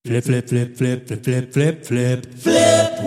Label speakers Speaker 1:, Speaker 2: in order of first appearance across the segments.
Speaker 1: Flip, flip, flip, flip, flip, flip, flip, flip, Flip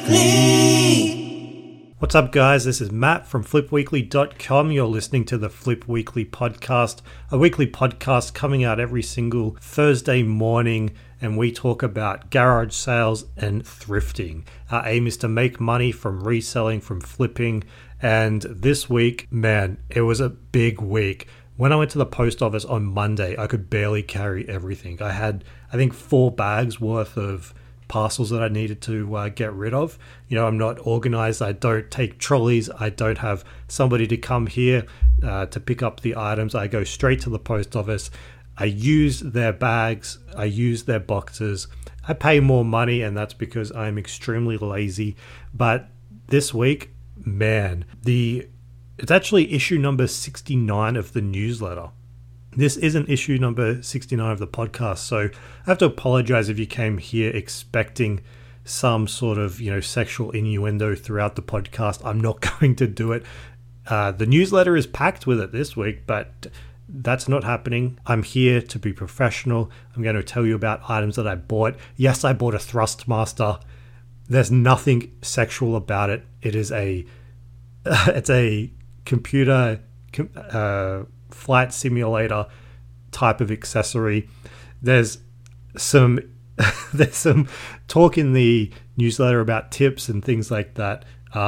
Speaker 1: Weekly.
Speaker 2: What's up, guys? This is Matt from flipweekly.com. You're listening to the Flip Weekly podcast, a weekly podcast coming out every single Thursday morning, and we talk about garage sales and thrifting. Our aim is to make money from reselling, from flipping, and this week, man, it was a big week. When I went to the post office on Monday, I could barely carry everything. I had, I think, 4 bags worth of parcels that I needed to get rid of. You know, I'm not organized. I don't take trolleys. I don't have somebody to come here to pick up the items. I go straight to the post office. I use their bags. I use their boxes. I pay more money, and that's because I'm extremely lazy. But this week, man, it's actually issue number 69 of the newsletter. This isn't issue number 69 of the podcast, so I have to apologize if you came here expecting some sort of, sexual innuendo throughout the podcast. I'm not going to do it. The newsletter is packed with it this week, but that's not happening. I'm here to be professional. I'm going to tell you about items that I bought. Yes, I bought a Thrustmaster. There's nothing sexual about it. It's a computer flight simulator type of accessory. There's some talk in the newsletter about tips and things like that.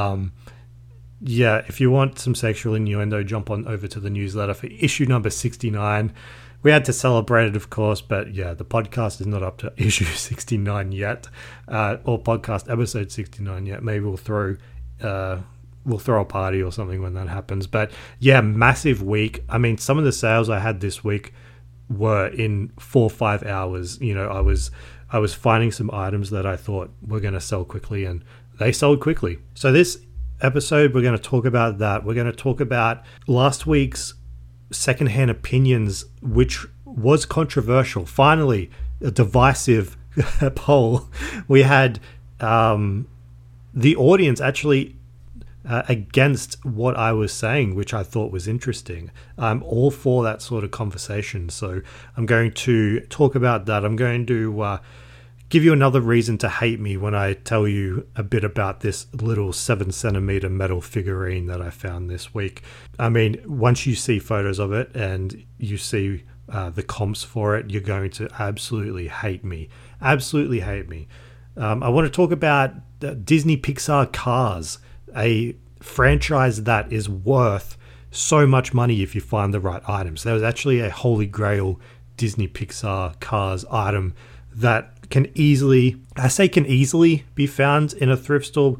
Speaker 2: If you want some sexual innuendo, jump on over to the newsletter for issue number 69. We had to celebrate it, of course, but yeah, the podcast is not up to issue 69 yet, or podcast episode 69 yet. Maybe we'll throw a party or something when that happens. But yeah, massive week. I mean, some of the sales I had this week were in 4 or 5 hours. I was finding some items that I thought were going to sell quickly, and they sold quickly. So this episode, we're going to talk about that. We're going to talk about last week's secondhand opinions, which was controversial. Finally, a divisive poll. We had the audience actually against what I was saying, which I thought was interesting. I'm all for that sort of conversation, so I'm going to talk about that. I'm going to give you another reason to hate me when I tell you a bit about this little 7cm metal figurine that I found this week. I mean, once you see photos of it and you see the comps for it, you're going to absolutely hate me. Absolutely hate me. I want to talk about Disney Pixar Cars, a franchise that is worth so much money if you find the right items. There was actually a holy grail Disney Pixar Cars item that can easily be found in a thrift store.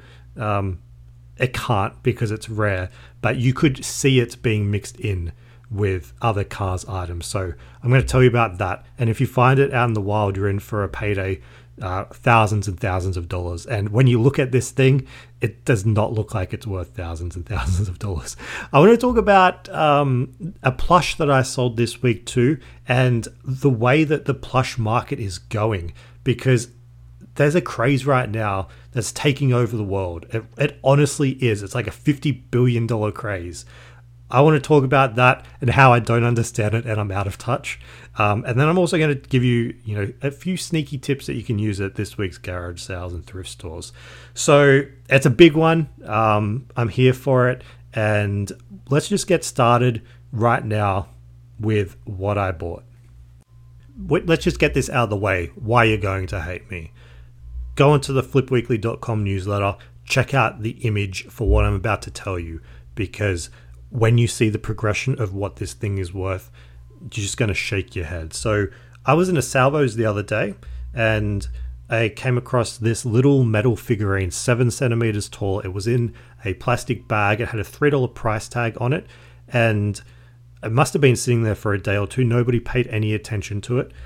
Speaker 2: It can't because it's rare, but you could see it being mixed in with other Cars items. So I'm going to tell you about that. And if you find it out in the wild, you're in for a payday. Thousands and thousands of dollars. And when you look at this thing, it does not look like it's worth thousands and thousands of dollars. I want to talk about a plush that I sold this week too, and the way that the plush market is going, because there's a craze right now that's taking over the world. It honestly is. It's like a $50 billion craze. I want to talk about that and how I don't understand it and I'm out of touch. And then I'm also going to give you, a few sneaky tips that you can use at this week's garage sales and thrift stores. So it's a big one. I'm here for it. And let's just get started right now with what I bought. Let's just get this out of the way, why you're going to hate me. Go onto the flipweekly.com newsletter, check out the image for what I'm about to tell you, because when you see the progression of what this thing is worth, you're just going to shake your head. So I was in a Salvos the other day and I came across this little metal figurine, 7 centimeters tall. It was in a plastic bag. It had a $3 price tag on it, and it must have been sitting there for a day or two. Nobody paid any attention to it.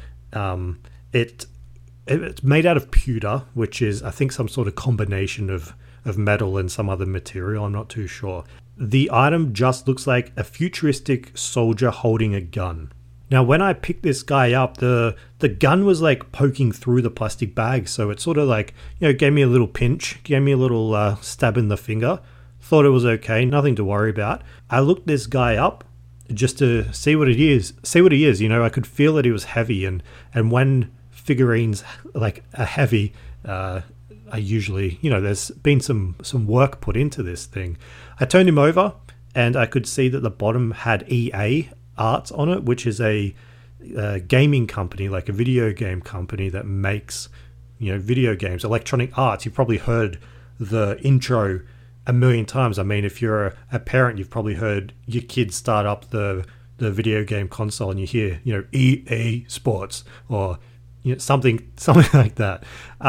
Speaker 2: It's made out of pewter, which is, I think, some sort of combination of metal and some other material. I'm not too sure. The item just looks like a futuristic soldier holding a gun. Now, when I picked this guy up, the gun was like poking through the plastic bag. So it sort of like, gave me a little pinch, gave me a little stab in the finger. Thought it was okay, nothing to worry about. I looked this guy up just to see what he is. I could feel that he was heavy. And when figurines like are heavy, are usually, there's been some work put into this thing. I turned him over and I could see that the bottom had EA Arts on it, which is a gaming company, like a video game company that makes video games. Electronic Arts, you've probably heard the intro a million times. I mean, if you're a parent, you've probably heard your kids start up the video game console and you hear EA Sports or something like that.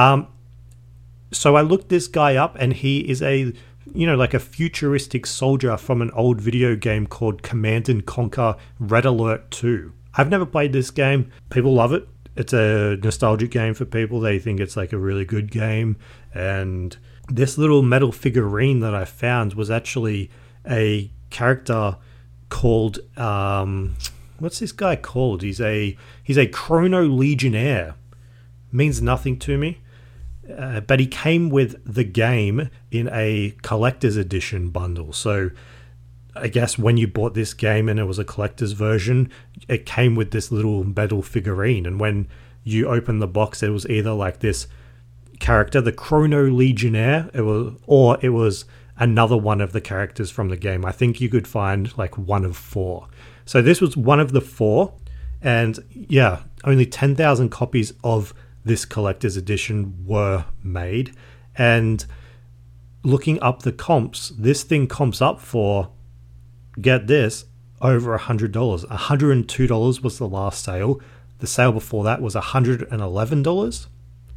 Speaker 2: So I looked this guy up, and he is like a futuristic soldier from an old video game called Command and Conquer Red Alert 2. I've never played this game. People love it. It's a nostalgic game for people. They think it's like a really good game. And this little metal figurine that I found was actually a character called, what's this guy called? He's a Chrono Legionnaire. Means nothing to me. But he came with the game in a collector's edition bundle. So I guess when you bought this game and it was a collector's version, it came with this little metal figurine. And when you opened the box, it was either like this character, the Chrono Legionnaire, it was another one of the characters from the game. I think you could find like one of 4. So this was one of the 4. And yeah, only 10,000 copies of this collector's edition were made. And looking up the comps, this thing comps up for, get this, over $100. $102 was the last sale. The sale before that was $111.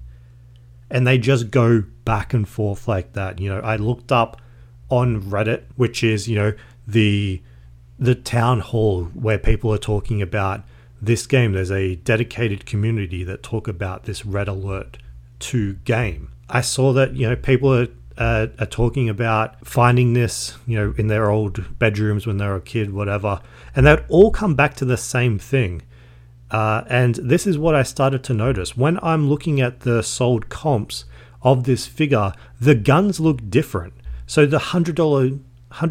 Speaker 2: And they just go back and forth like that. I looked up on Reddit, which is, the town hall where people are talking about this game. There's a dedicated community that talk about this Red Alert 2 game. I saw that, people are talking about finding this, in their old bedrooms when they were a kid, whatever. And they'd all come back to the same thing. And this is what I started to notice. When I'm looking at the sold comps of this figure, the guns look different. So the $100, $102,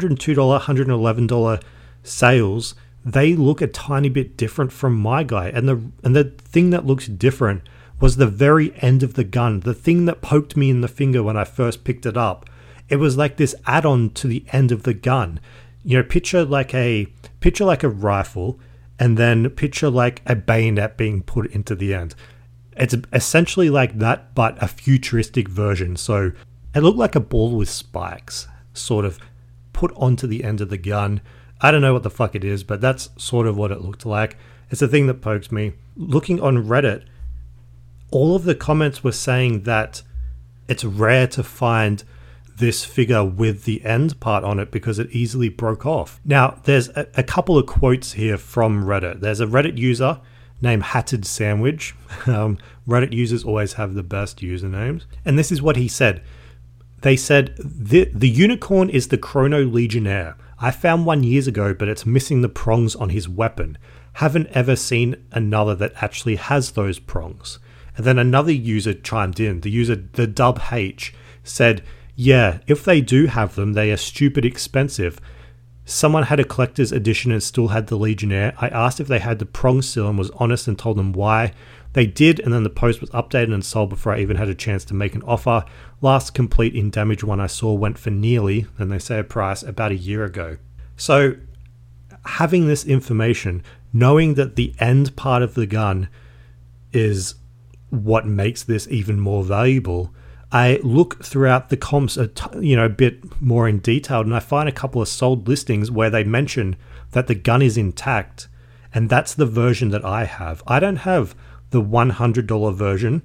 Speaker 2: $111 sales, they look a tiny bit different from my guy. And the thing that looks different was the very end of the gun. The thing that poked me in the finger when I first picked it up. It was like this add-on to the end of the gun. Picture like a rifle, and then picture like a bayonet being put into the end. It's essentially like that, but a futuristic version. So it looked like a ball with spikes, sort of put onto the end of the gun. I don't know what the fuck it is, but that's sort of what it looked like. It's the thing that pokes me. Looking on Reddit, all of the comments were saying that it's rare to find this figure with the end part on it because it easily broke off. Now, there's a couple of quotes here from Reddit. There's a Reddit user named Hatted Sandwich. Reddit users always have the best usernames. And this is what he said. They said, the unicorn is the Chrono Legionnaire. I found one years ago, but it's missing the prongs on his weapon. Haven't ever seen another that actually has those prongs. And then another user chimed in. The user, the Dub H, said, yeah, if they do have them, they are stupid expensive. Someone had a collector's edition and still had the Legionnaire. I asked if they had the prongs still and was honest and told them why. They did, and then the post was updated and sold before I even had a chance to make an offer. Last complete in damage one I saw went for nearly, and they say a price, about a year ago. So having this information, knowing that the end part of the gun is what makes this even more valuable, I look throughout the comps a bit more in detail, and I find a couple of sold listings where they mention that the gun is intact, and that's the version that I have. I don't have the $100 version.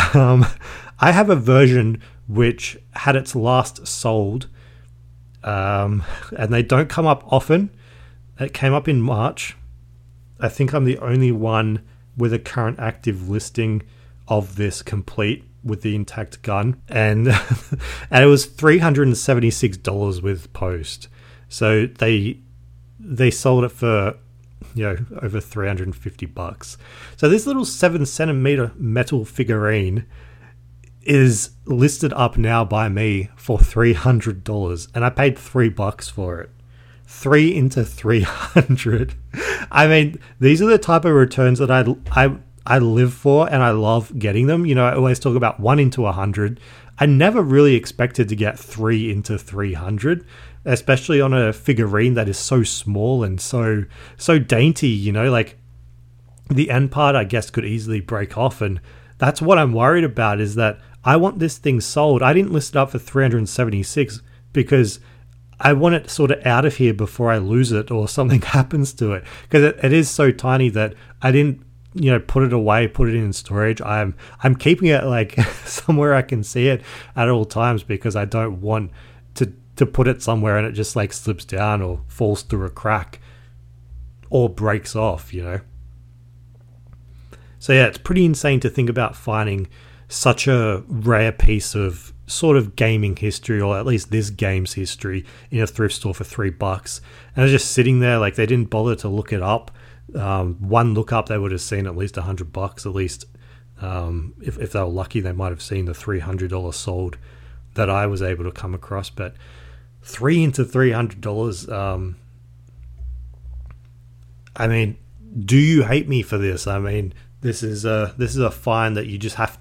Speaker 2: I have a version which had its last sold, and they don't come up often. It came up in March. I think I'm the only one with a current active listing of this complete with the intact gun, and and it was $376 with post. So they sold it for over $350. So this little 7cm metal figurine is listed up now by me for $300, and I paid $3 for it. 3 into 300. I mean, these are the type of returns that I live for and I love getting them. You know, I always talk about 1 into 100. I never really expected to get 3 into 300, especially on a figurine that is so small and so dainty, you know, like the end part, I guess, could easily break off. And that's what I'm worried about, is that I want this thing sold. I didn't list it up for 376 because I want it sort of out of here before I lose it or something happens to it, because it is so tiny that I didn't, you know, put it away, put it in storage. I'm keeping it like somewhere I can see it at all times, because I don't want to put it somewhere and it just like slips down or falls through a crack or breaks off, you know. So yeah, it's pretty insane to think about finding such a rare piece of sort of gaming history, or at least this game's history, in a thrift store for $3. And it's just sitting there, like they didn't bother to look it up. One look up, they would have seen at least $100 at least. If they were lucky, they might have seen the $300 sold that I was able to come across. But 3 into $300, I mean, do you hate me for this? I mean, this is a find that you just have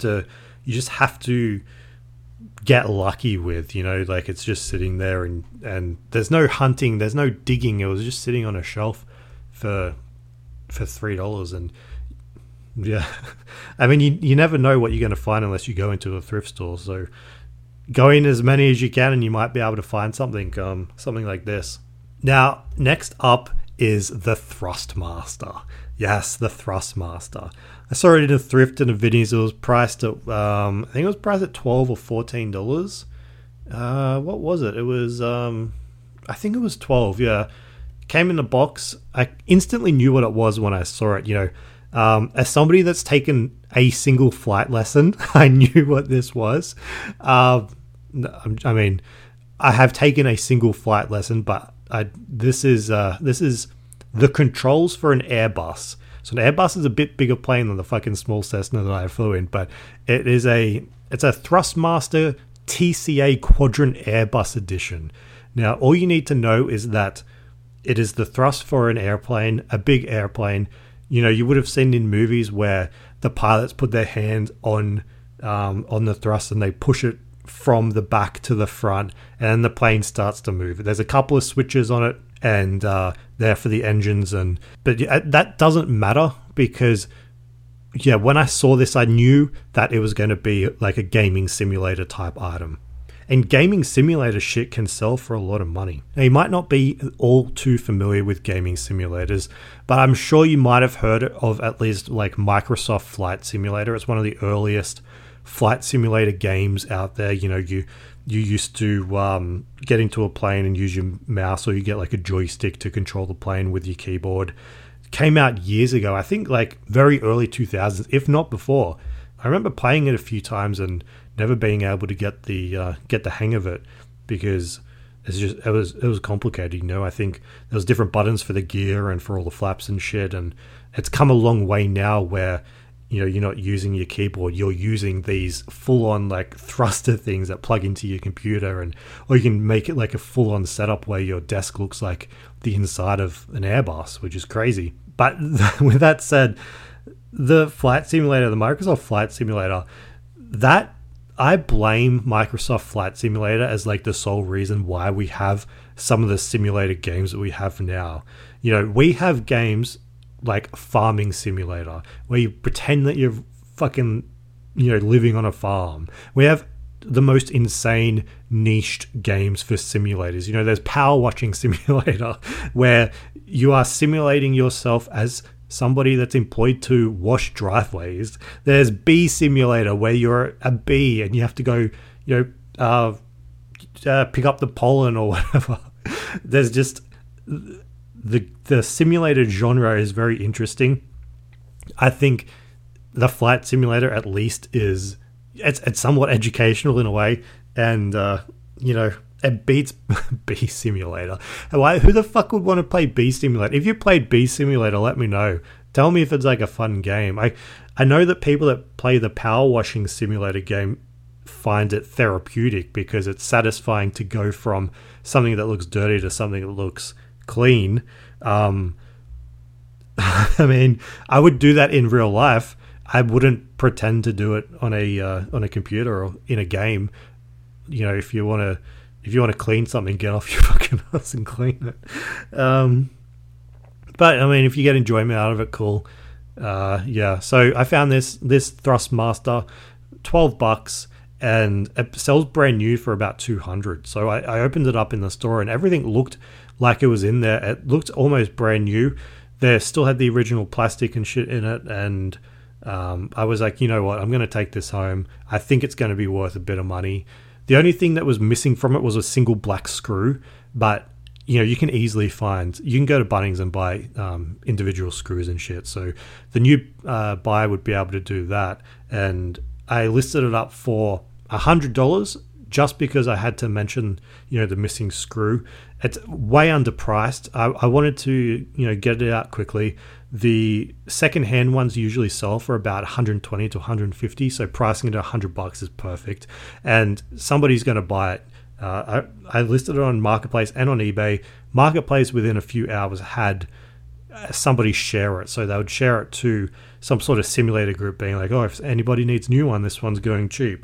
Speaker 2: to get lucky with, you know, like it's just sitting there and there's no hunting, there's no digging. It was just sitting on a shelf for $3. And yeah, I mean, you never know what you're going to find unless you go into a thrift store. So go in as many as you can and you might be able to find something like this. Now, next up is the Thrustmaster. Yes, the Thrustmaster. I saw it in a thrift in a Vinnie's. It was priced at, I think it was priced at $12 or $14. What was it? It was, I think it was 12. Yeah, came in a box. I instantly knew what it was when I saw it. You know, as somebody that's taken a single flight lesson, I knew what this was. I mean, I have taken a single flight lesson, but this is the controls for an Airbus. So an Airbus is a bit bigger plane than the fucking small Cessna that I flew in, but it's a Thrustmaster TCA Quadrant Airbus Edition. Now, all you need to know is that it is the thrust for an airplane, a big airplane. You know, you would have seen in movies where the pilots put their hand on the thrust and they push it from the back to the front, and the plane starts to move. There's a couple of switches on it, and there for the engines, but that doesn't matter, because yeah, when I saw this, I knew that it was going to be like a gaming simulator type item. And gaming simulator shit can sell for a lot of money. Now, you might not be all too familiar with gaming simulators, but I'm sure you might have heard of at least like Microsoft Flight Simulator. It's one of the earliest flight simulator games out there. You know, you used to get into a plane and use your mouse, or you get like a joystick to control the plane with your keyboard. It came out years ago, I think like very early 2000s, if not before. I remember playing it a few times and never being able to get the hang of it, because it was complicated. You know, I think there was different buttons for the gear and for all the flaps and shit, and it's come a long way now where, you know, you're not using your keyboard, you're using these full-on like thruster things that plug into your computer, or you can make it like a full-on setup where your desk looks like the inside of an Airbus, which is crazy. But with that said, the flight simulator, the Microsoft Flight Simulator, that I blame Microsoft Flight Simulator as like the sole reason why we have some of the simulated games that we have now. You know, we have games like Farming Simulator, where you pretend that you're fucking, you know, living on a farm. We have the most insane niched games for simulators. You know, there's Power Washing Simulator, where you are simulating yourself as somebody that's employed to wash driveways. There's Bee Simulator, where you're a bee and you have to go, you know, pick up the pollen or whatever. There's just the simulated genre is very interesting. I think the Flight Simulator at least it's somewhat educational in a way, and you know, it beats Bee Simulator. Who the fuck would want to play Bee Simulator? If you played Bee Simulator, let me know. Tell me if it's like a fun game. I know that people that play the Power Washing Simulator game find it therapeutic, because it's satisfying to go from something that looks dirty to something that looks clean. I mean, I would do that in real life. I wouldn't pretend to do it on a computer or in a game. You know, if you want to clean something, get off your fucking ass and clean it. But I mean, if you get enjoyment out of it, cool. Yeah. So I found this Thrustmaster, $12, and it sells brand new for about $200. So I opened it up in the store, and everything looked like it was in there. It looked almost brand new. They still had the original plastic and shit in it, and I was like, you know what, I'm going to take this home. I think it's going to be worth a bit of money. The only thing that was missing from it was a single black screw, but you know, you can go to Bunnings and buy individual screws and shit. So the new buyer would be able to do that. And I listed it up for $100 just because I had to mention, you know, the missing screw. It's way underpriced. I wanted to, you know, get it out quickly. The second-hand ones usually sell for about $120 to $150, so pricing it at $100 is perfect. And somebody's going to buy it. I listed it on Marketplace and on eBay. Marketplace within a few hours had somebody share it, so they would share it to some sort of simulator group being like, oh, if anybody needs a new one, this one's going cheap.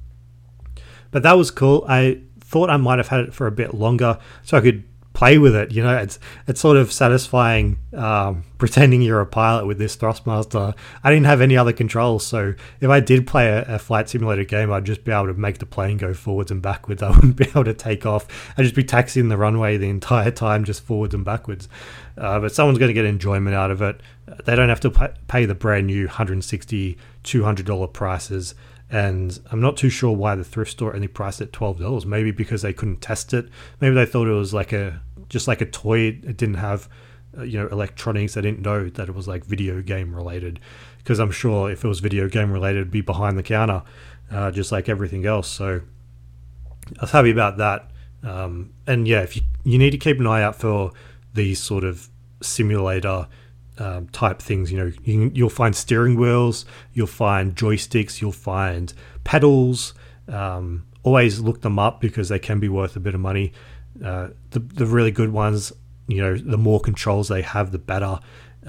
Speaker 2: But that was cool. I thought I might have had it for a bit longer so I could play with it. You know, it's sort of satisfying pretending you're a pilot with this Thrustmaster. I didn't have any other controls, so if I did play a flight simulator game, I'd just be able to make the plane go forwards and backwards. I wouldn't be able to take off. I'd just be taxiing the runway the entire time, just forwards and backwards. But someone's going to get enjoyment out of it. They don't have to pay the brand new $160, $200 prices. And I'm not too sure why the thrift store only priced it $12. Maybe because they couldn't test it. Maybe they thought it was just like a toy. It didn't have, you know, electronics. They didn't know that it was like video game related. Because I'm sure if it was video game related, it'd be behind the counter, just like everything else. So I was happy about that. And yeah, if you need to keep an eye out for these sort of simulator type things, you know, you'll find steering wheels, you'll find joysticks, you'll find pedals. Always look them up because they can be worth a bit of money. The really good ones, you know, the more controls they have, the better.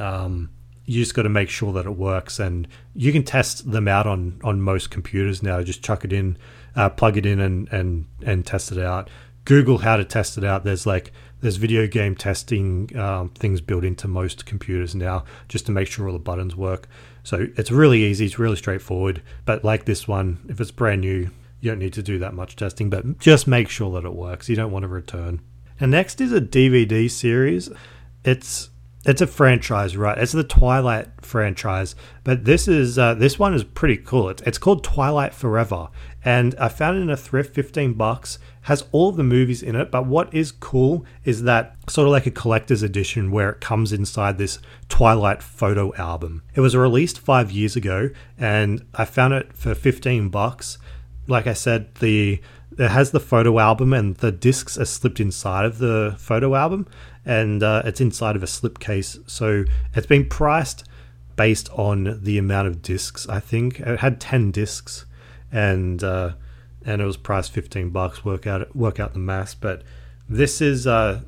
Speaker 2: You just got to make sure that it works, and you can test them out on most computers now. Just chuck it in, plug it in, and test it out. Google how to test it out. There's video game testing things built into most computers now just to make sure all the buttons work. So it's really easy. It's really straightforward. But like this one, if it's brand new, you don't need to do that much testing, but just make sure that it works. You don't want to return. And next is a DVD series. It's a franchise, right? It's the Twilight franchise, but this one is pretty cool. It's called Twilight Forever, and I found it in a thrift, $15. Has all of the movies in it, but what is cool is that sort of like a collector's edition where it comes inside this Twilight photo album. It was released 5 years ago, and I found it for $15. Like I said, it has the photo album, and the discs are slipped inside of the photo album, and it's inside of a slipcase. So it's been priced based on the amount of discs. I think it had 10 discs, and it was priced $15. Work out the maths, but this is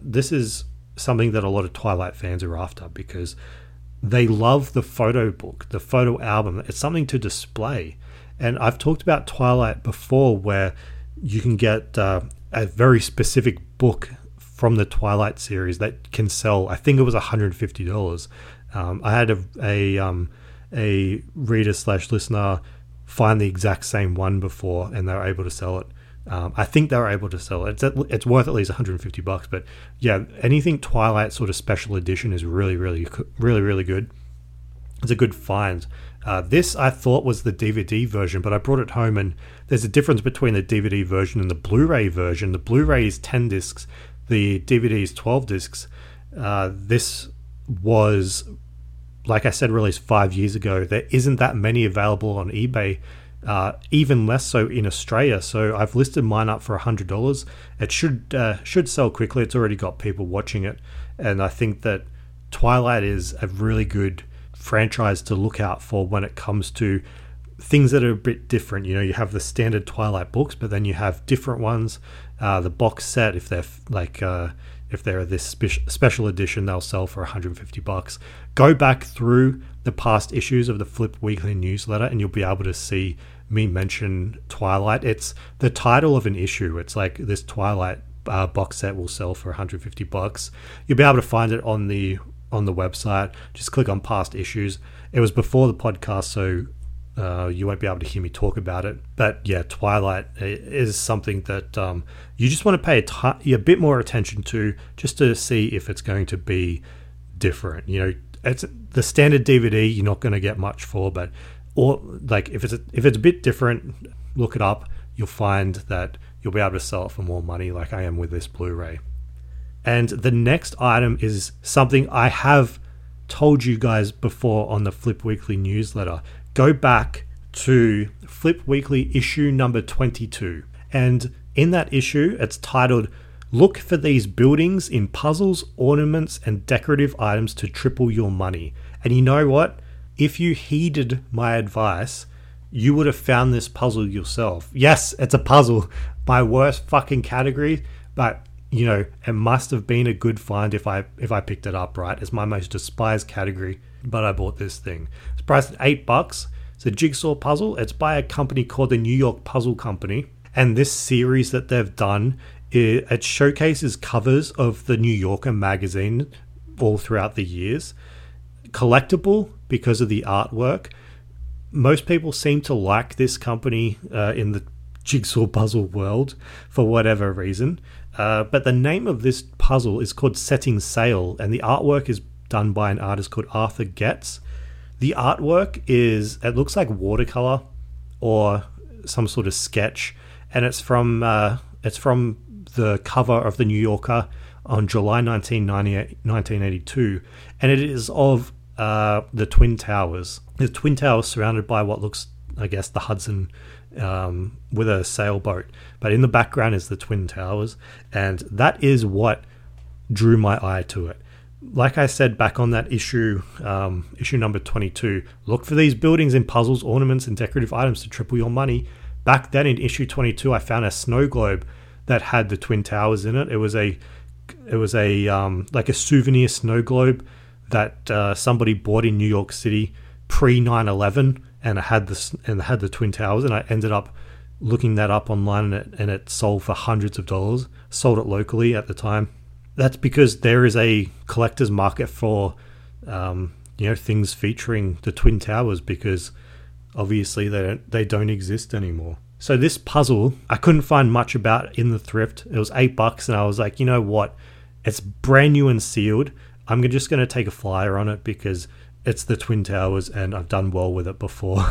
Speaker 2: something that a lot of Twilight fans are after because they love the photo book, the photo album. It's something to display. And I've talked about Twilight before where you can get a very specific book from the Twilight series that can sell, I think it was $150. I had a reader/listener find the exact same one before, and they were able to sell it. I think they were able to sell it. It's worth at least $150. But yeah, anything Twilight sort of special edition is really, really, really, really good. It's a good find. This I thought was the DVD version, but I brought it home, and there's a difference between the DVD version and the Blu-ray version. The Blu-ray is 10 discs, the DVD is 12 discs. This was, like I said, released 5 years ago. There isn't that many available on eBay, even less so in Australia. So I've listed mine up for $100. It should sell quickly. It's already got people watching it, and I think that Twilight is a really good franchise to look out for when it comes to things that are a bit different. You know, you have the standard Twilight books, but then you have different ones. The box set, if they're like if they're this special edition, they'll sell for $150. Go back through the past issues of the Flip Weekly newsletter and you'll be able to see me mention Twilight. It's the title of an issue. It's like this Twilight box set will sell for $150. You'll be able to find it on the website. Just click on past issues. It was before the podcast, so you won't be able to hear me talk about it. But yeah, Twilight is something that you just want to pay a bit more attention to, just to see if it's going to be different. You know, it's the standard DVD you're not going to get much for, but or like if it's a bit different, look it up. You'll find that you'll be able to sell it for more money, like I am with this Blu-ray. And the next item is something I have told you guys before on the Flip Weekly newsletter. Go back to Flip Weekly issue number 22. And in that issue, it's titled, "Look for these buildings in puzzles, ornaments, and decorative items to triple your money." And you know what? If you heeded my advice, you would have found this puzzle yourself. Yes, it's a puzzle. My worst fucking category, but you know, it must have been a good find if I picked it up, right? It's my most despised category, but I bought this thing. It's priced at $8. It's a jigsaw puzzle. It's by a company called the New York Puzzle Company. And this series that they've done, it showcases covers of the New Yorker magazine all throughout the years. Collectible because of the artwork. Most people seem to like this company in the jigsaw puzzle world for whatever reason. But the name of this puzzle is called Setting Sail, and the artwork is done by an artist called Arthur Getz. The artwork it looks like watercolor or some sort of sketch, and it's from the cover of the New Yorker on July 1982, and it is of the Twin Towers. The Twin Towers surrounded by what looks, I guess, the Hudson with a sailboat, but in the background is the Twin Towers, and that is what drew my eye to it. Like I said back on that issue number 22, look for these buildings in puzzles, ornaments, and decorative items to triple your money. Back then in issue 22, I found a snow globe that had the Twin Towers in it. It was a like a souvenir snow globe that somebody bought in New York City pre 9/11, and it had the Twin Towers. And I ended up looking that up online, and it sold for hundreds of dollars. Sold it locally at the time. That's because there is a collector's market for things featuring the Twin Towers, because obviously they don't exist anymore. So this puzzle, I couldn't find much about in the thrift. It was $8, and I was like, you know what? It's brand new and sealed. I'm just going to take a flyer on it because it's the Twin Towers, and I've done well with it before.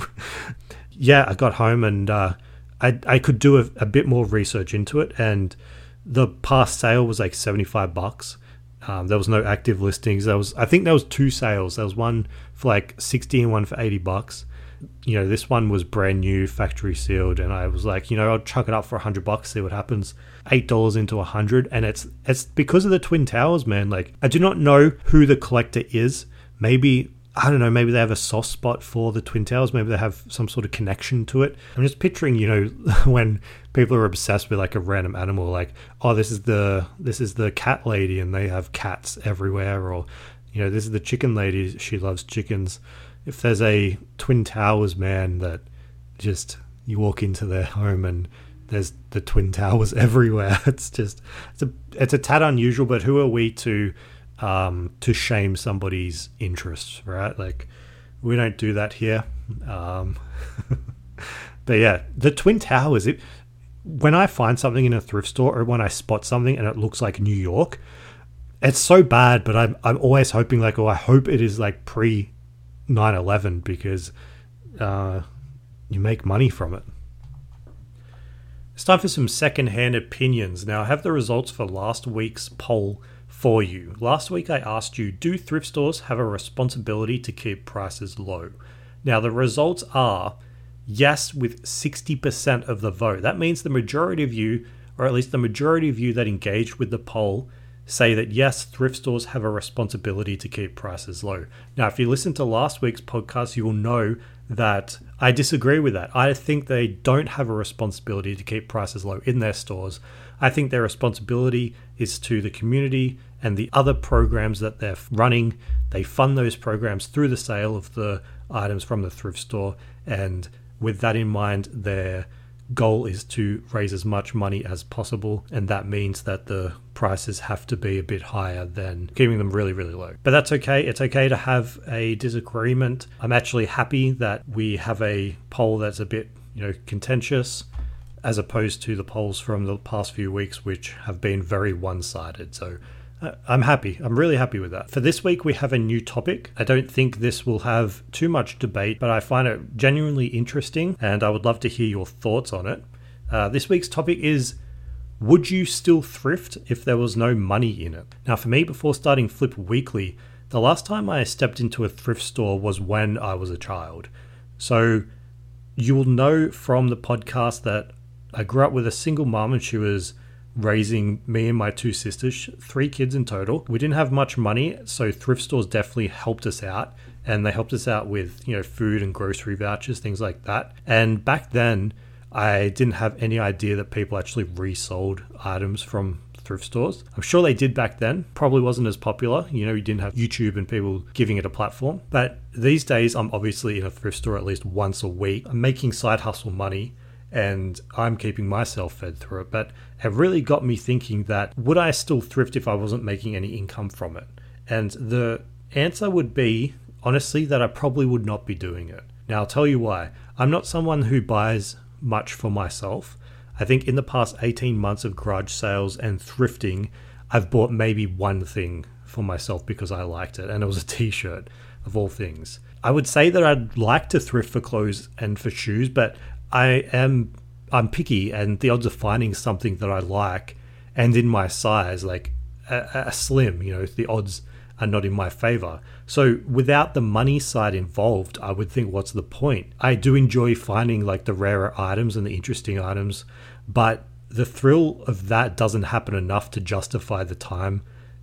Speaker 2: Yeah, I got home, and I could do a bit more research into it, and the past sale was like $75. There was no active listings. I think there was two sales. There was one for like $60 and one for $80. You know, this one was brand new, factory sealed, and I was like, I'll chuck it up for $100, see what happens. $8 into $100, and it's because of the Twin Towers, man. Like, I do not know who the collector is. Maybe, I don't know, maybe they have a soft spot for the Twin Towers. Maybe they have some sort of connection to it. I'm just picturing, when people are obsessed with like a random animal, like, oh, this is the cat lady, and they have cats everywhere, or this is the chicken lady, she loves chickens. If there's a Twin Towers man that just, you walk into their home and there's the Twin Towers everywhere, it's a tad unusual. But who are we to shame somebody's interests, right? Like, we don't do that here. But yeah, the Twin Towers, when I find something in a thrift store, or when I spot something and it looks like New York, it's so bad, but I'm always hoping, like, I hope it is like pre 9/11, because you make money from it. It's time for some second-hand opinions. Now, I have the results for last week's poll for you. Last week I asked you, do thrift stores have a responsibility to keep prices low? Now, the results are yes, with 60% of the vote. That means the majority of you, or at least the majority of you that engaged with the poll, say that yes, thrift stores have a responsibility to keep prices low. Now, if you listen to last week's podcast, you will know that I disagree with that. I think they don't have a responsibility to keep prices low in their stores. I think their responsibility is to the community and the other programs that they're running. They fund those programs through the sale of the items from the thrift store. And with that in mind, their goal is to raise as much money as possible, and that means that the prices have to be a bit higher than keeping them really, really low. But that's okay. It's okay to have a disagreement. I'm actually happy that we have a poll that's a bit, contentious, as opposed to the polls from the past few weeks, which have been very one-sided. So I'm happy. I'm really happy with that. For this week, we have a new topic. I don't think this will have too much debate, but I find it genuinely interesting, and I would love to hear your thoughts on it. This week's topic is, would you still thrift if there was no money in it? Now, for me, before starting Flip Weekly, the last time I stepped into a thrift store was when I was a child. So you will know from the podcast that I grew up with a single mom, and she was raising me and my two sisters, 3 kids in total. We didn't have much money, so thrift stores definitely helped us out, and they helped us out with, food and grocery vouchers, things like that. And back then, I didn't have any idea that people actually resold items from thrift stores. I'm sure they did back then. Probably wasn't as popular. You didn't have YouTube and people giving it a platform. But these days, I'm obviously in a thrift store at least once a week. I'm making side hustle money, and I'm keeping myself fed through it. But it really got me thinking that, would I still thrift if I wasn't making any income from it? And the answer would be, honestly, that I probably would not be doing it. Now, I'll tell you why. I'm not someone who buys much for myself. I think in the past 18 months of garage sales and thrifting, I've bought maybe one thing for myself because I liked it, and it was a t-shirt, of all things. I would say that I'd like to thrift for clothes and for shoes, but I'm picky, and the odds of finding something that I like and in my size, like a slim, the odds are not in my favor. So without the money side involved, I would think, what's the point? I do enjoy finding like the rarer items and the interesting items, but the thrill of that doesn't happen enough to justify the time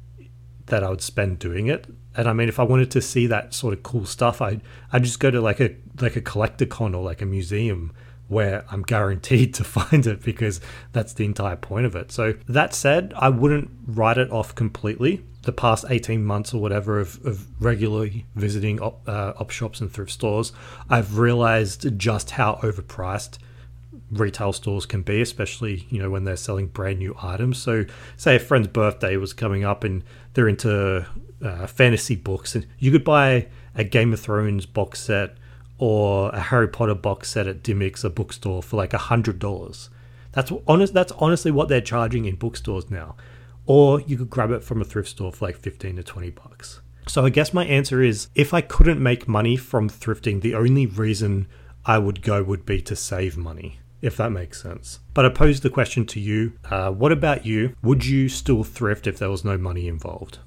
Speaker 2: that I would spend doing it. And I mean, if I wanted to see that sort of cool stuff, I'd just go to like a collector con or like a museum where I'm guaranteed to find it, because that's the entire point of it. So that said, I wouldn't write it off completely. The past 18 months or whatever of regularly visiting op shops and thrift stores, I've realized just how overpriced retail stores can be, especially, when they're selling brand new items. So say a friend's birthday was coming up and they're into fantasy books, and you could buy a Game of Thrones box set or a Harry Potter box set at Dimmicks, a bookstore, for like $100. That's honestly what they're charging in bookstores now. Or you could grab it from a thrift store for like 15 to 20 bucks. So I guess my answer is, if I couldn't make money from thrifting, the only reason I would go would be to save money, if that makes sense. But I pose the question to you, what about you? Would you still thrift if there was no money involved?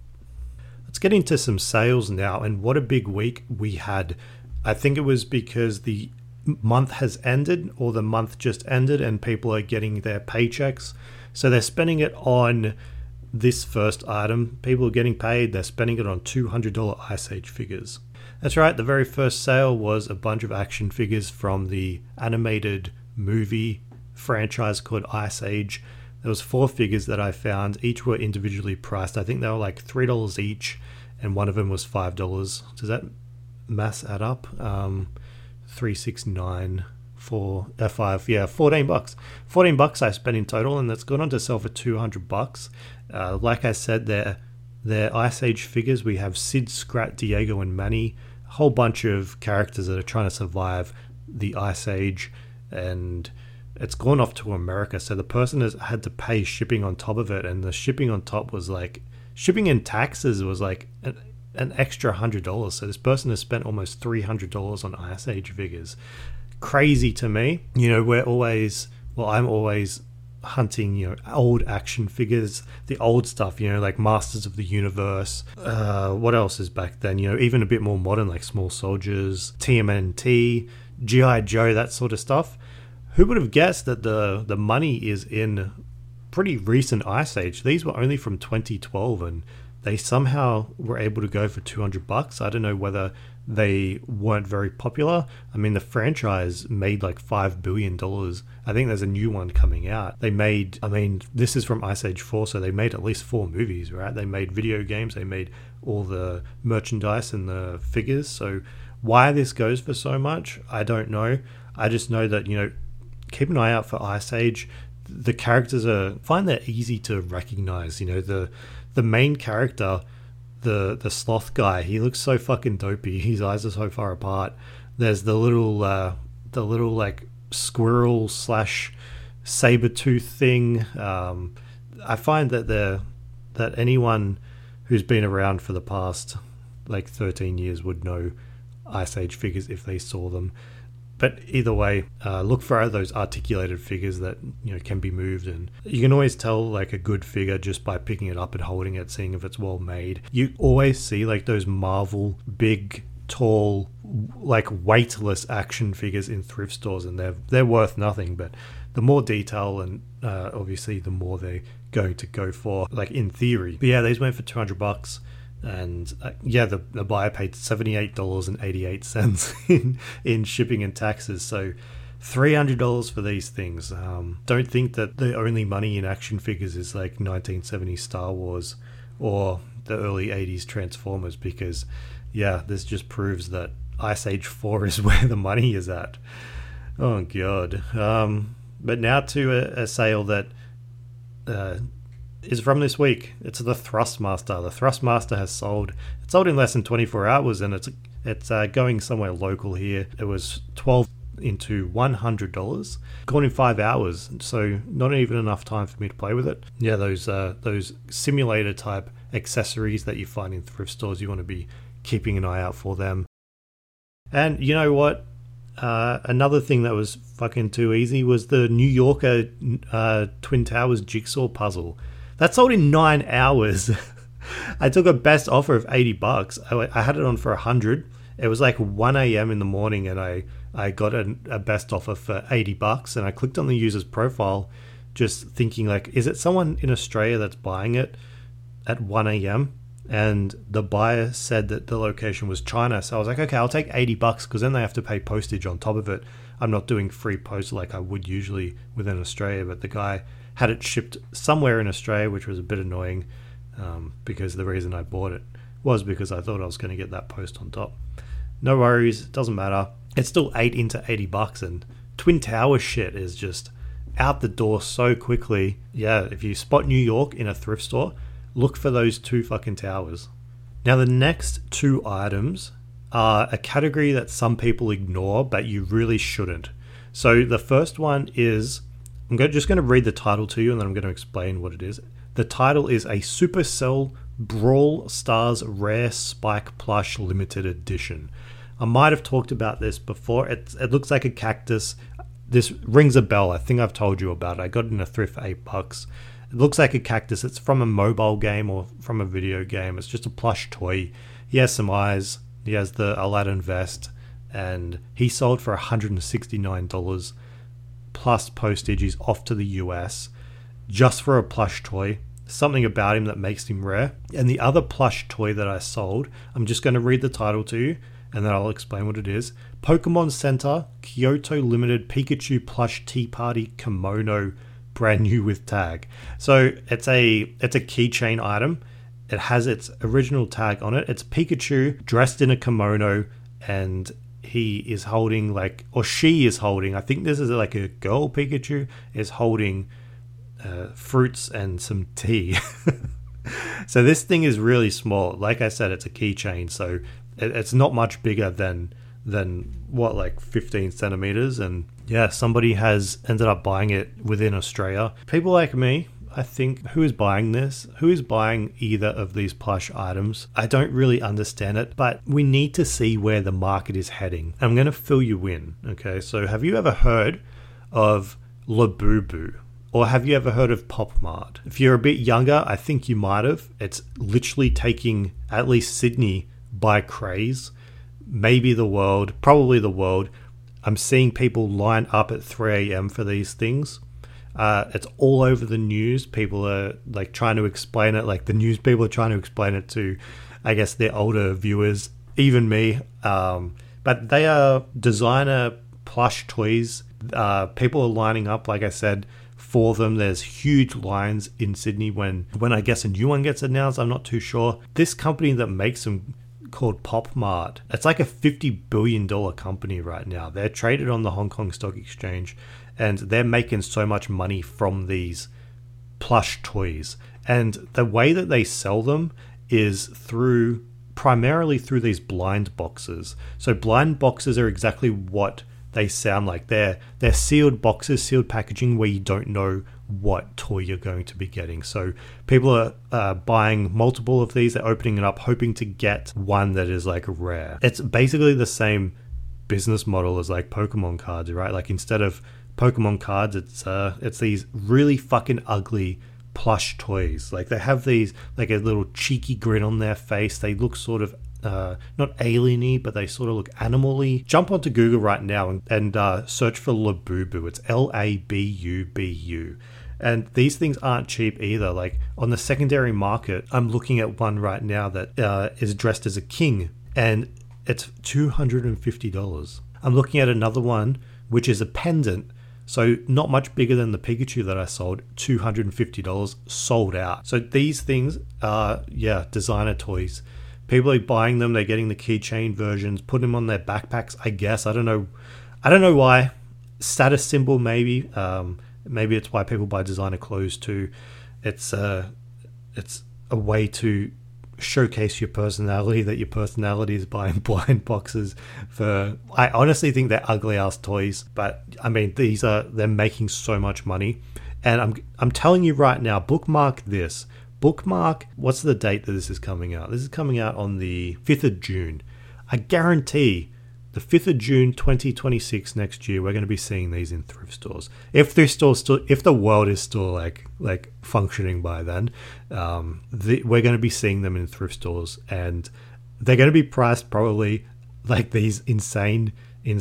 Speaker 2: Let's get into some sales now, and what a big week we had. I think it was because the month has ended, or the month just ended, and people are getting their paychecks. So they're spending it on this first item. People are getting paid. They're spending it on $200 Ice Age figures. That's right. The very first sale was a bunch of action figures from the animated movie franchise called Ice Age. There was 4 figures that I found. Each were individually priced. I think they were like $3 each, and one of them was $5. Does that mass add up? 3, 6, 9, 4, 5, yeah, $14. $14 I spent in total, and that's gone on to sell for $200. Like I said, they're Ice Age figures. We have Sid, Scrat, Diego, and Manny. A whole bunch of characters that are trying to survive the Ice Age, and it's gone off to America. So the person has had to pay shipping on top of it, and the shipping on top was like, shipping and taxes was like an extra $100. So this person has spent almost $300 on Ice Age figures. Crazy to me. I'm always hunting, old action figures, the old stuff, like Masters of the Universe. What else is back then? Even a bit more modern, like Small Soldiers, TMNT, G.I. Joe, that sort of stuff. Who would have guessed that the money is in pretty recent Ice Age. These were only from 2012, and they somehow were able to go for $200. I don't know whether they weren't very popular. I mean, the franchise made like $5 billion. I think there's a new one coming out. They made, I mean, this is from Ice Age 4, so they made at least 4 movies, right? They made video games, they made all the merchandise and the figures. So why this goes for so much, I don't know. I just know that, keep an eye out for Ice Age. The characters find that easy to recognize. The main character, the sloth guy, he looks so fucking dopey. His eyes are so far apart. There's the little like squirrel / saber tooth thing. I find that anyone who's been around for the past like 13 years would know Ice Age figures if they saw them. But either way, look for those articulated figures that can be moved, and you can always tell like a good figure just by picking it up and holding it, seeing if it's well made. You always see like those Marvel big, tall, like weightless action figures in thrift stores, and they're worth nothing. But the more detail and obviously the more they're going to go for, like in theory. But yeah, these went for $200. And the buyer paid $78.88 in shipping and taxes. So $300 for these things. Don't think that the only money in action figures is like 1970s Star Wars or the early 80s Transformers, because this just proves that Ice Age 4 is where the money is at. Oh god. But now to a sale that is from this week. It's the Thrustmaster. The Thrustmaster has sold. It sold in less than 24 hours, and it's going somewhere local here. It was $12 into $100. Gone in 5 hours, so not even enough time for me to play with it. Yeah, those simulator type accessories that you find in thrift stores, you want to be keeping an eye out for them. And you know what? Another thing that was fucking too easy was the New Yorker Twin Towers jigsaw puzzle. That sold in 9 hours. I took a best offer of $80. I had it on for $100. It was like 1 a.m. in the morning, and I got a best offer for $80. And I clicked on the user's profile, just thinking like, is it someone in Australia that's buying it at 1 a.m.? And the buyer said that the location was China. So I was like, okay, I'll take $80 because then they have to pay postage on top of it. I'm not doing free post like I would usually within Australia, but the guy had it shipped somewhere in Australia, which was a bit annoying because the reason I bought it was because I thought I was going to get that post on top. No worries, it doesn't matter. It's still 8 into $80, and Twin Tower shit is just out the door so quickly. Yeah, if you spot New York in a thrift store, look for those 2 fucking towers. Now the next 2 items are a category that some people ignore, but you really shouldn't. So the first one is, I'm just going to read the title to you, and then I'm going to explain what it is. The title is a Supercell Brawl Stars Rare Spike Plush Limited Edition. I might have talked about this before. It looks like a cactus. This rings a bell. I think I've told you about it. I got it in a thrift for $8. It looks like a cactus. It's from a mobile game or from a video game. It's just a plush toy. He has some eyes. He has the Aladdin vest. And he sold for $169 plus postage. He's off to the US just for a plush toy. Something about him that makes him rare. And the other plush toy that I sold, I'm just going to read the title to you, and then I'll explain what it is. Pokemon Center Kyoto Limited Pikachu Plush Tea Party Kimono, brand new with tag. So it's a keychain item. It has its original tag on it. It's Pikachu dressed in a kimono, and he is holding she is holding, I think this is like a girl Pikachu, is holding fruits and some tea. So this thing is really small. Like I said, it's a keychain, so it's not much bigger than what, like 15 centimeters. And yeah, somebody has ended up buying it within Australia. People like me, I think, who is buying this? Who is buying either of these plush items? I don't really understand it, but we need to see where the market is heading. I'm going to fill you in, okay? So have you ever heard of Labubu? Or have you ever heard of Pop Mart? If you're a bit younger, I think you might have. It's literally taking at least Sydney by craze. Maybe the world, probably the world. I'm seeing people line up at 3 a.m. for these things. It's all over the news. People are like trying to explain it. Like the news people are trying to explain it to, I guess, their older viewers, even me. But they are designer plush toys. People are lining up, like I said, for them. There's huge lines in Sydney when I guess a new one gets announced. I'm not too sure. This company that makes them, called Pop Mart, it's like a $50 billion company right now. They're traded on the Hong Kong Stock Exchange, and they're making so much money from these plush toys. And the way that they sell them is primarily through these blind boxes. So blind boxes are exactly what they sound like. They're sealed boxes, sealed packaging, where you don't know what toy you're going to be getting. So people are buying multiple of these. They're opening it up, hoping to get one that is like rare. It's basically the same business model as like Pokemon cards, right? Like instead of Pokemon cards, it's these really fucking ugly plush toys. Like they have these like a little cheeky grin on their face. They look sort of not alien-y, but they sort of look animal-y. Jump onto Google right now and search for Labubu. It's Labubu. And these things aren't cheap either. Like on the secondary market, I'm looking at one right now that is dressed as a king, and it's $250. I'm looking at another one which is a pendant, so not much bigger than the Pikachu that I sold, $250, sold out. So these things are, designer toys. People are buying them. They're getting the keychain versions, putting them on their backpacks, I guess. I don't know why. Status symbol, maybe. Maybe it's why people buy designer clothes too. It's a way to showcase your personality, that your personality is buying blind boxes for... I honestly think they're ugly ass toys, but I mean, they're making so much money. And I'm telling you right now, bookmark this. Bookmark, what's the date that this is coming out? This is coming out on the 5th of June. I guarantee the 5th of June 2026 next year, we're going to be seeing these in thrift stores. If the world is still like functioning by then, we're going to be seeing them in thrift stores, and they're going to be priced probably like these insane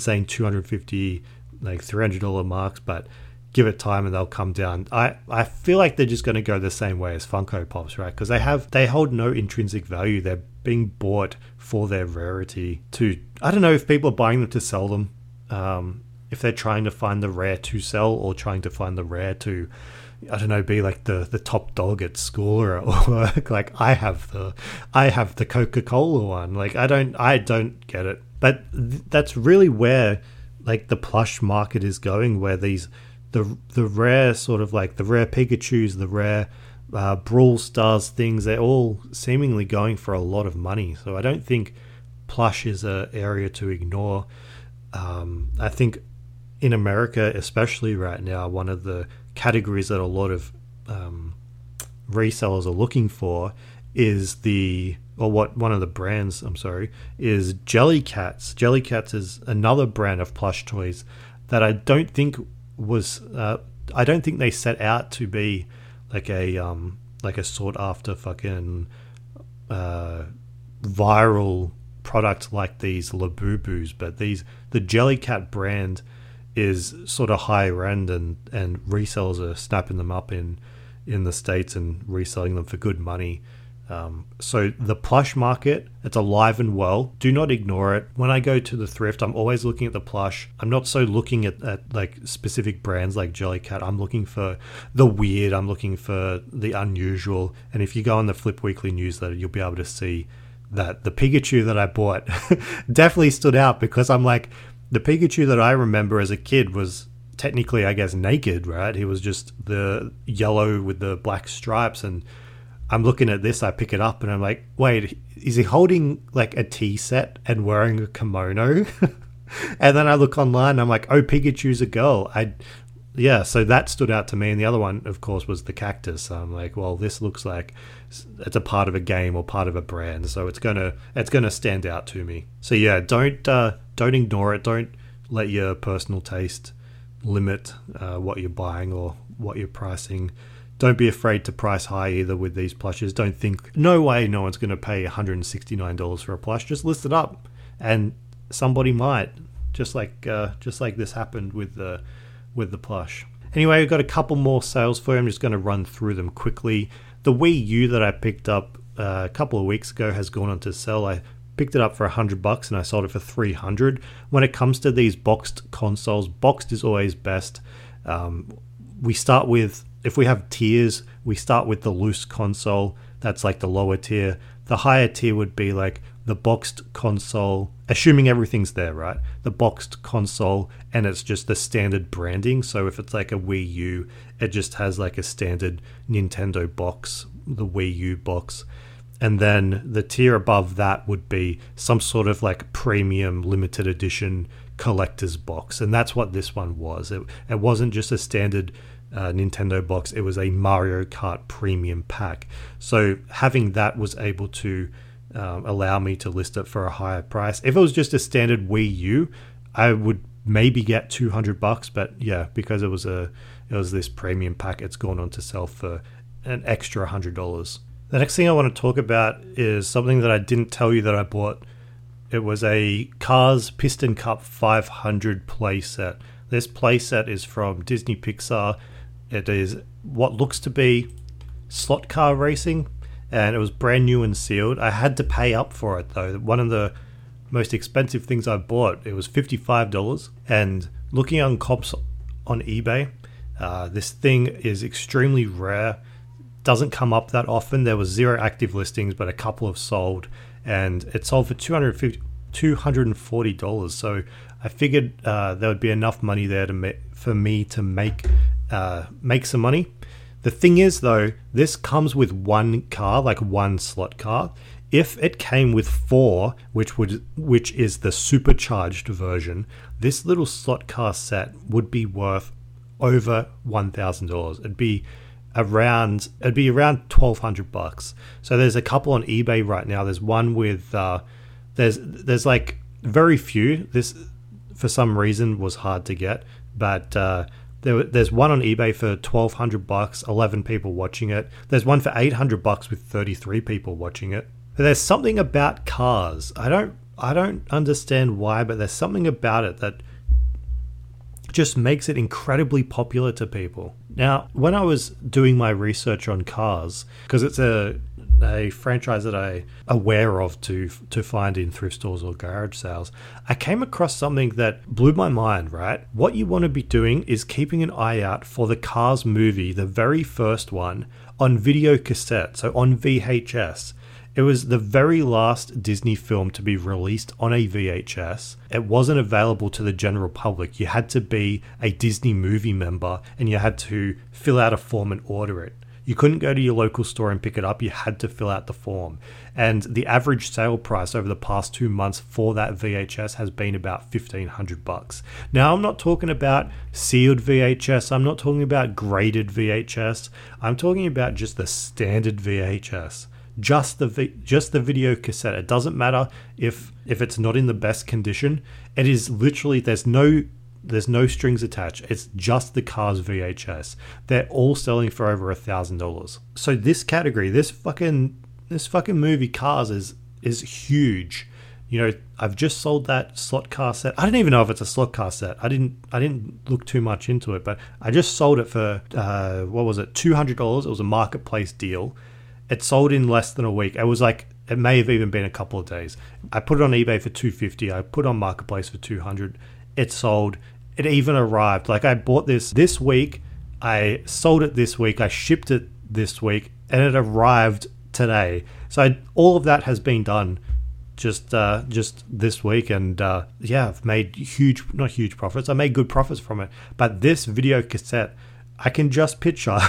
Speaker 2: $250, like $300 marks, but give it time and they'll come down. I feel like they're just going to go the same way as Funko Pops, right? Because they hold no intrinsic value. They're being bought for their rarity. I don't know if people are buying them to sell them, if they're trying to find the rare to sell, or trying to find the rare to, I don't know, be like the top dog at school or at work. Like I have the Coca-Cola one. Like I don't get it. But that's really where like the plush market is going, where the rare sort of like the rare Pikachus, the rare Brawl Stars things, they're all seemingly going for a lot of money. So I don't think plush is an area to ignore. I think in America, especially right now, one of the categories that a lot of resellers are looking for is one of the brands, is Jellycats. Jellycats is another brand of plush toys that I don't think they set out to be like a sought after fucking viral product like these Labubus, but the Jellycat brand is sort of higher end, and resellers are snapping them up in the States and reselling them for good money. So the plush market, it's alive and well. Do not ignore it. When I go to the thrift, I'm always looking at the plush. I'm not so looking at like specific brands like Jellycat. I'm looking for the weird. I'm looking for the unusual. And if you go on the Flip Weekly newsletter, you'll be able to see that the Pikachu that I bought definitely stood out, because I'm like, the Pikachu that I remember as a kid was technically, I guess, naked, right? He was just the yellow with the black stripes, and I'm looking at this, I pick it up and I'm like, wait, is he holding like a tea set and wearing a kimono? And then I look online and I'm like, oh, Pikachu's a girl. So that stood out to me. And the other one, of course, was the cactus. So I'm like, well, this looks like it's a part of a game or part of a brand. So it's gonna stand out to me. So yeah, don't ignore it. Don't let your personal taste limit what you're buying or what you're pricing. Don't be afraid to price high either with these plushes. Don't think, no way no one's going to pay $169 for a plush. Just list it up and somebody might. Just like this happened with the plush. Anyway, we've got a couple more sales for you. I'm just going to run through them quickly. The Wii U that I picked up a couple of weeks ago has gone on to sell. I picked it up for $100 and I sold it for $300. When it comes to these boxed consoles, boxed is always best. We start with, if we have tiers, we start with the loose console. That's like the lower tier. The higher tier would be like the boxed console, assuming everything's there, right? The boxed console, and it's just the standard branding. So if it's like a Wii U, it just has like a standard Nintendo box, the Wii U box. And then the tier above that would be some sort of like premium limited edition collector's box. And that's what this one was. It wasn't just a standard Nintendo box. It was a Mario Kart premium pack. So having that was able to allow me to list it for a higher price. If it was just a standard Wii U, I would maybe get $200, but yeah, because it was this premium pack, it's gone on to sell for an extra $100. The next thing I want to talk about is something that I didn't tell you that I bought. It was a Cars Piston Cup 500 playset. This playset is from Disney Pixar. It is what looks to be slot car racing, and it was brand new and sealed. I had to pay up for it though. One of the most expensive things I bought, it was $55. And looking on comps on eBay, this thing is extremely rare. Doesn't come up that often. There was 0 active listings, but a couple have sold, and it sold for $240. So I figured there would be enough money there for me to make some money. The thing is, though, this comes with one car, like one slot car. If it came with 4, which is the supercharged version, this little slot car set would be worth over $1,000. It'd be around $1,200. So there's a couple on eBay right now. There's one with there's like very few. This for some reason was hard to get, but there's one on eBay for $1,200, 11 people watching it. There's one for $800 with 33 people watching it. But there's something about cars. I don't understand why, but there's something about it that just makes it incredibly popular to people. Now, when I was doing my research on cars, because it's a franchise that I'm aware of to find in thrift stores or garage sales, I came across something that blew my mind, right? What you want to be doing is keeping an eye out for the Cars movie, the very first one, on video cassette, so on VHS. It was the very last Disney film to be released on a VHS. It wasn't available to the general public. You had to be a Disney movie member, and you had to fill out a form and order it. You couldn't go to your local store and pick it up. You had to fill out the form. And the average sale price over the past 2 months for that VHS has been about $1,500. Now, I'm not talking about sealed VHS. I'm not talking about graded VHS. I'm talking about just the standard VHS. Just the video cassette. It doesn't matter if it's not in the best condition. It is literally, there's no strings attached. It's just the Cars VHS. They're all selling for over $1,000. So this category, this fucking movie Cars is huge. You know, I've just sold that slot car set. I don't even know if it's a slot car set. I didn't look too much into it, but I just sold it for what was it? $200. It was a marketplace deal. It sold in less than a week. It may have even been a couple of days. I put it on eBay for $250. I put it on Marketplace for $200. It sold. It even arrived. Like, I bought this week. I sold it this week. I shipped it this week, and it arrived today. So all of that has been done just this week, and I've made not huge profits. I made good profits from it. But this video cassette, I can just picture.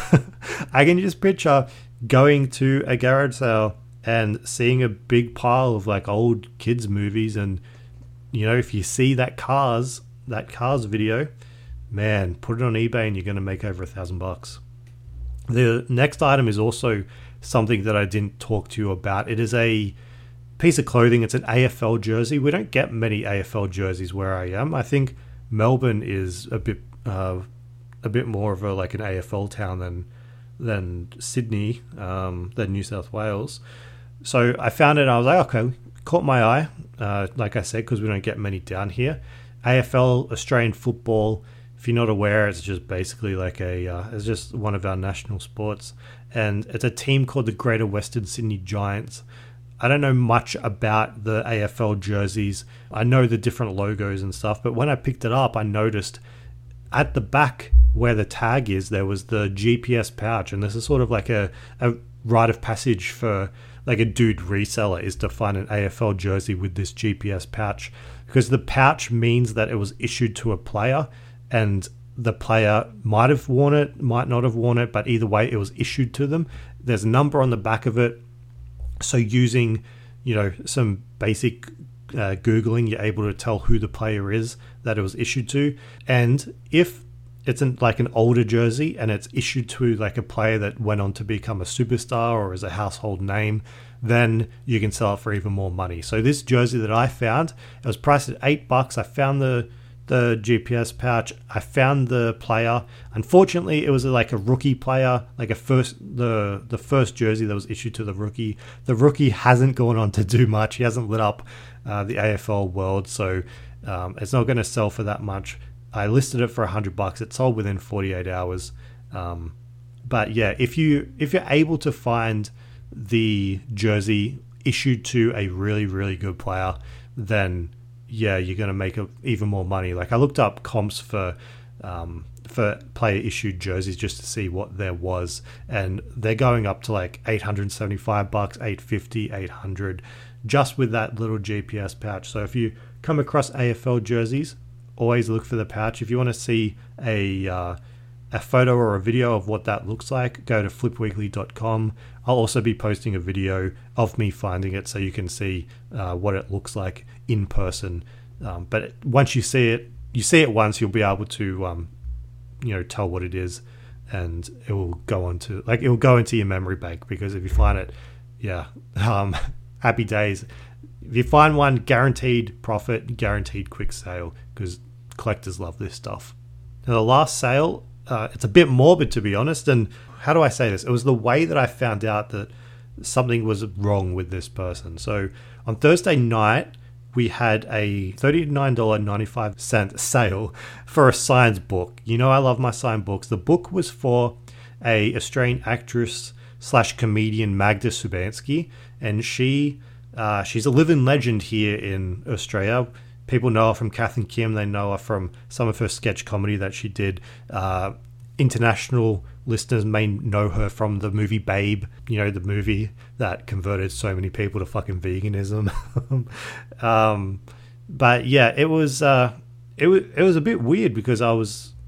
Speaker 2: Going to a garage sale and seeing a big pile of like old kids movies, and you know, if you see that cars video, man, put it on eBay and you're going to make over $1,000. The next item is also something that I didn't talk to you about. It is a piece of clothing. It's an AFL jersey. We don't get many AFL jerseys where I am. I think Melbourne is a bit more of like an AFL town than Sydney, than New South Wales. So I found it and I was like, okay, caught my eye, like I said, because we don't get many down here. AFL, Australian football, If you're not aware, it's just basically like it's just one of our national sports, and it's a team called the Greater Western Sydney Giants. I don't know much about the AFL jerseys. I know the different logos and stuff, but when I picked it up, I noticed at the back where the tag is, there was the GPS pouch, and this is sort of like a rite of passage for like a dude reseller, is to find an AFL jersey with this GPS pouch, because the pouch means that it was issued to a player, and the player might have worn it, might not have worn it, but either way it was issued to them. There's a number on the back of it, so using some basic Googling, you're able to tell who the player is that it was issued to. And if it's like an older jersey and it's issued to like a player that went on to become a superstar or is a household name, then you can sell it for even more money. So this jersey that I found, it was priced at $8. I found the GPS pouch. I found the player. Unfortunately, it was like a rookie player, like the first jersey that was issued to the rookie. The rookie hasn't gone on to do much. He hasn't lit up the AFL world, so it's not going to sell for that much. I listed it for $100. It sold within 48 hours. But yeah, if you're able to find the jersey issued to a really, really good player, then yeah, you're going to make even more money. Like I looked up comps for player issued jerseys just to see what there was, and they're going up to like $875, $850, $800 just with that little GPS pouch. So if you come across AFL jerseys, always look for the pouch. If you want to see a photo or a video of what that looks like, go to flipweekly.com. I'll also be posting a video of me finding it so you can see what it looks like in person. But once you see it once, you'll be able to tell what it is, and it will go into your memory bank, because if you find it, happy days. If you find one, guaranteed profit, guaranteed quick sale, because collectors love this stuff. Now the last sale, it's a bit morbid, to be honest, and how do I say this? It was the way that I found out that something was wrong with this person. So on Thursday night, we had a $39.95 sale for a signed book. I love my signed books. The book was for a Australian actress / comedian, Magda Szubanski, and she's a living legend here in Australia. People know her from Kath and Kim. They know her from some of her sketch comedy that she did. International listeners may know her from the movie Babe, the movie that converted so many people to fucking veganism. But yeah, it was a bit weird, because I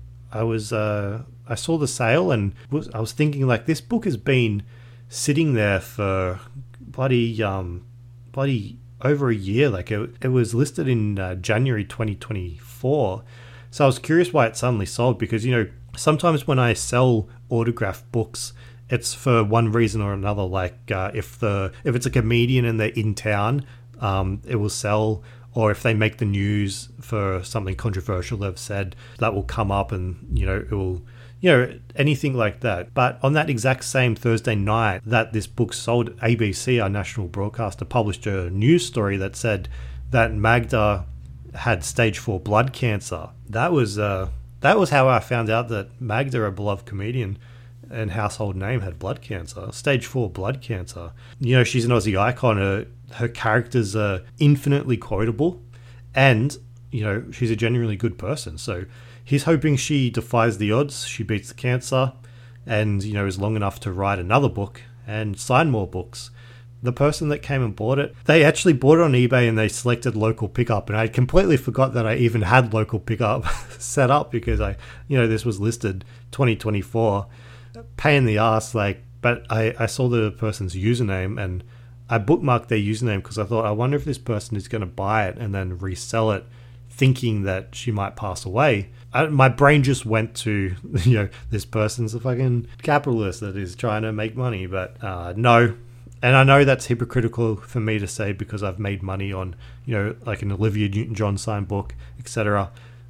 Speaker 2: saw the sale and I was thinking, like, this book has been sitting there for bloody over a year. Like it was listed in January 2024. So I was curious why it suddenly sold, because sometimes when I sell autographed books, it's for one reason or another. Like if it's a comedian and they're in town, it will sell. Or if they make the news for something controversial they've said, that will come up, and it will, anything like that. But on that exact same Thursday night that this book sold, ABC, our national broadcaster, published a news story that said that Magda had stage 4 blood cancer. That was how I found out that Magda, a beloved comedian and household name, had blood cancer, stage 4 blood cancer. She's an Aussie icon. Her characters are infinitely quotable, and she's a genuinely good person. So he's hoping she defies the odds, she beats the cancer, and is long enough to write another book and sign more books. The person that came and bought it, they actually bought it on eBay, and they selected local pickup, and I completely forgot that I even had local pickup set up, because this was listed 2024. Pain in the ass, but I saw the person's username, and I bookmarked their username because I thought, I wonder if this person is going to buy it and then resell it, thinking that she might pass away. My brain just went to, this person's a fucking capitalist that is trying to make money, but no. And I know that's hypocritical for me to say, because I've made money on, like an Olivia Newton-John signed book, etc.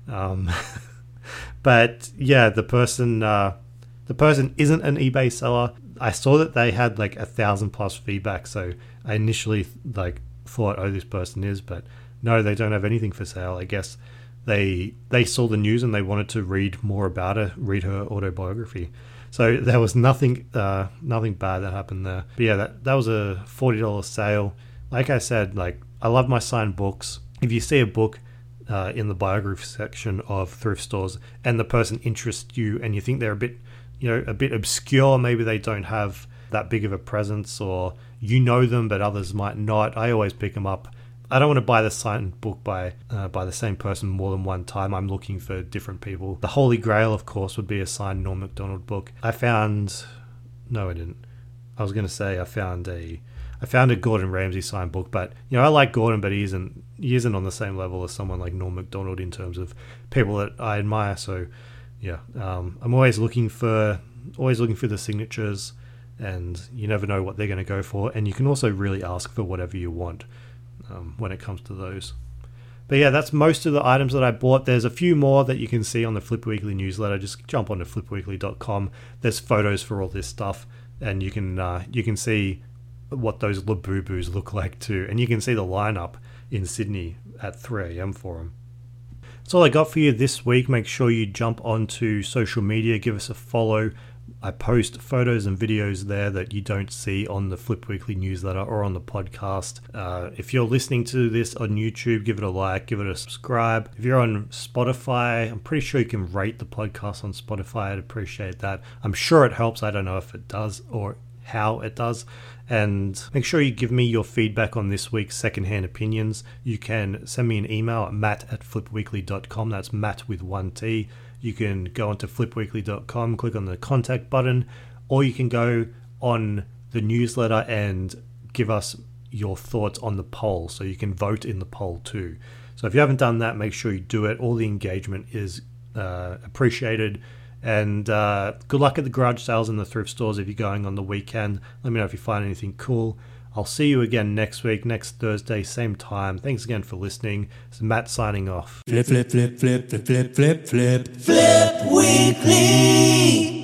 Speaker 2: But yeah, the person isn't an eBay seller. I saw that they had like 1,000+ feedback, so I initially thought, oh, this person is, but no, they don't have anything for sale. I guess they saw the news and they wanted to read more about her, read her autobiography. So there was nothing bad that happened there. But yeah, that was a $40 sale. Like I said, like I love my signed books. If you see a book in the biography section of thrift stores and the person interests you and you think they're a bit obscure, maybe they don't have that big of a presence, or you know them but others might not, I always pick them up. I don't want to buy the signed book by the same person more than one time. I'm looking for different people. The Holy Grail, of course, would be a signed Norm Macdonald book. I found a Gordon Ramsay signed book, but I like Gordon, but he isn't on the same level as someone like Norm Macdonald in terms of people that I admire. So yeah, I'm always looking for the signatures, and you never know what they're going to go for, and you can also really ask for whatever you want when it comes to those. But yeah, that's most of the items that I bought. There's a few more that you can see on the Flip Weekly newsletter. Just jump onto flipweekly.com. There's photos for all this stuff, and you can see what those Labubu's look like too, and you can see the lineup in Sydney at 3 a.m. for them. That's all I got for you this week. Make sure you jump onto social media, give us a follow. I post photos and videos there that you don't see on the Flip Weekly newsletter or on the podcast. If you're listening to this on YouTube, give it a like, give it a subscribe. If you're on Spotify, I'm pretty sure you can rate the podcast on Spotify. I'd appreciate that. I'm sure it helps. I don't know if it does or how it does. And make sure you give me your feedback on this week's secondhand opinions. You can send me an email at matt@flipweekly.com. That's Matt with 1T. You can go onto flipweekly.com, click on the contact button, or you can go on the newsletter and give us your thoughts on the poll, so you can vote in the poll too. So if you haven't done that, make sure you do it. All the engagement is appreciated. And good luck at the garage sales and the thrift stores if you're going on the weekend. Let me know if you find anything cool. I'll see you again next week, next Thursday, same time. Thanks again for listening. It's Matt signing off.
Speaker 1: Flip, flip, flip, flip, flip, flip, flip. Flip Weekly.